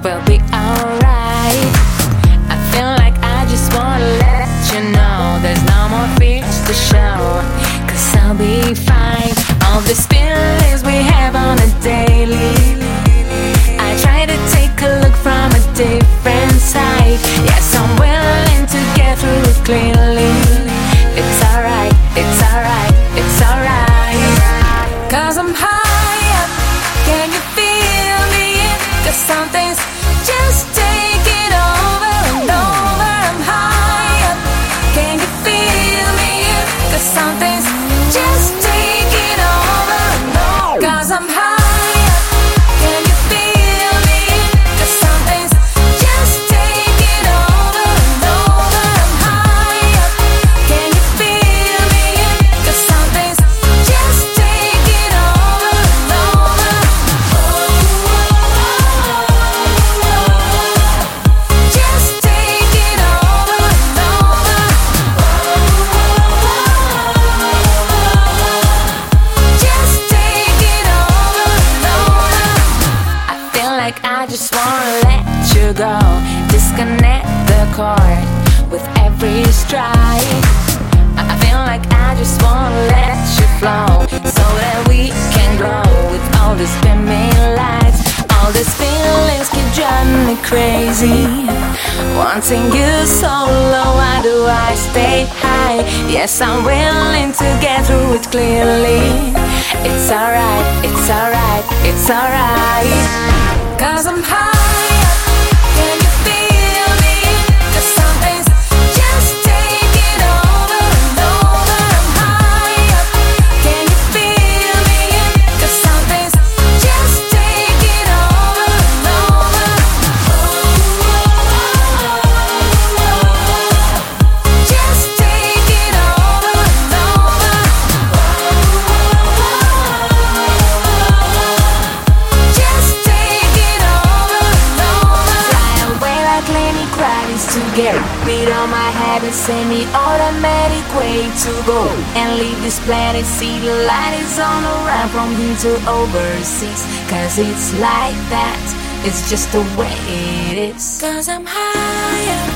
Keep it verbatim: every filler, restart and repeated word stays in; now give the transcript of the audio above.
will be alright. I feel like I just wanna let you know there's no more fears to show, cause I'll be fine. All these feelings we have on a daily, I try to take a look from a different side. Yes, I'm willing to get through it clearly. It's alright, it's alright, it's alright. Cause I'm high up, can you feel me? Cause some things just take it over and over. I'm high up, can you feel me? Cause some things just take it over and over. Cause I'm high up, can you feel me? Cause some things just take it over and over. I'm high up, can you feel me? Cause some things just take it over and over. Just take it over and over. Just take it over and over. I feel like I just wanna let you go, disconnect the cord with every stride. I feel like I just wanna let you flow, so that we can glow with all these dimming lights. All these feelings keep driving me crazy, wanting you so low. Why do I stay high? Yes, I'm willing to get through it clearly. It's alright, it's alright, it's alright. Cause I'm high up, can you feel me? Cause some things just take it over and over. I'm high up, can you feel me? Cause some things just take it over and over. Just take it over and over. Just take it over and over. Fly away like Lenny Kravitz to get rid of my habits. Any automatic way to go and leave this planet. See the light is on the run from here to overseas. Cause it's like that, it's just the way it is. Cause I'm high up,